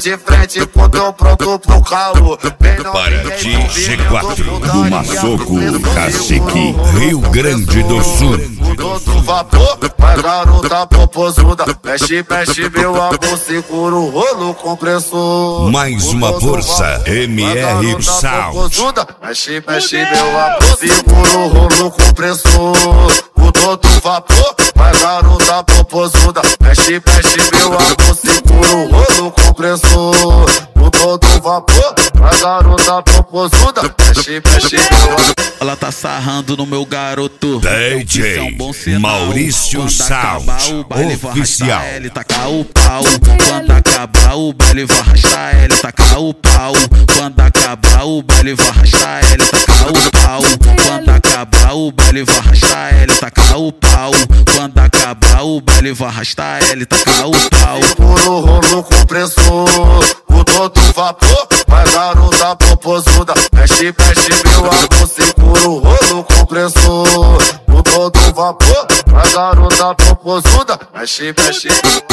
de frente com teu pronto pro caô. Para G4 do Maçoco, Cacique, Rio Grande do Sul. Do vapor, vai garota popozuda. Mexe, mexe meu amor, segura o rolo compressor. Mais uma força, MR Sound. Mexe, mexe meu amor, segura o rolo compressor. Mudou do vapor, vai garota popozuda. Mexe, mexe meu amor, segura o rolo compressor. Mudou do vapor, vai garota popozuda. Mexe, mexe meu amor. Ela tá sarrando no meu garoto. DJ Maurício Sound Oficial. Ele tacar o pau. Quando acabar o baile, vou arrastar ele. Tacar o pau. Quando acabar o baile, vou arrastar ele. Tacar o pau. Quando acabar o baile, vou arrastar ele. Tacar o pau. Quando acabar o baile, vou arrastar ele. Tacar o pau. Segura o rolo compressor. Mudou do vapor, vai garota popozuda. Mexe, mexe meu amor, segura o rolo compressor. Mudou do vapor, vai garota popozuda. Mexe, mexe.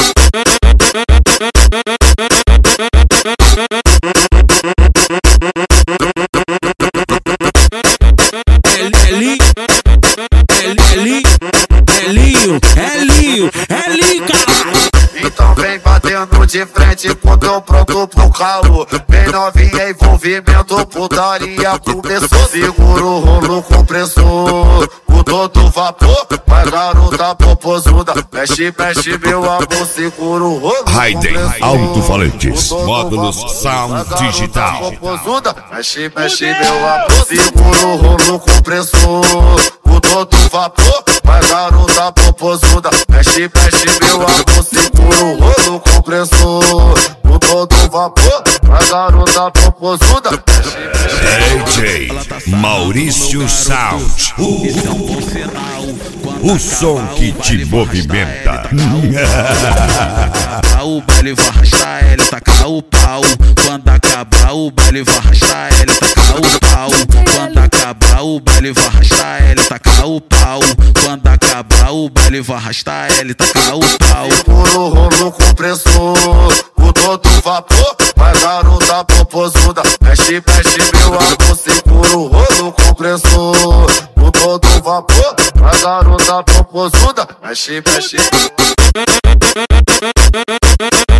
É Linho, caralho. Então vem batendo de frente com teu pronto pro caô. Vem novinha, envolvimento, putaria começou. Segura o rolo compressor. Mudou do vapor, vai garota popozuda. Mexe, mexe meu amor, segura o rolo Raiden compressor. Alto-falantes, módulos Sound Digital. Mexe, mexe meu amor, segura o rolo compressor. Mudou do vapor, vai garota popozuda. Mexe, mexe meu amor, segura o rolo compressor. Mudou do vapor, vai garota popozuda. DJ Maurício Sound. O som que te movimenta. O baile, vou arrastar ele. Tacar o pau. Quando acabar o baile, vou arrastar ele. Tacar o pau. Quando acabar o baile, vou arrastar ele. Tacar o pau. Quando acabar o baile, vou arrastar ele. Tacar o pau. Segura o rolo compressor. Mudou do vapor, vai garota popozuda. Mexe, mexe meu amor, segura o rolo compressor. Mudou do vapor, vai garota popozuda. Mexe, mexe.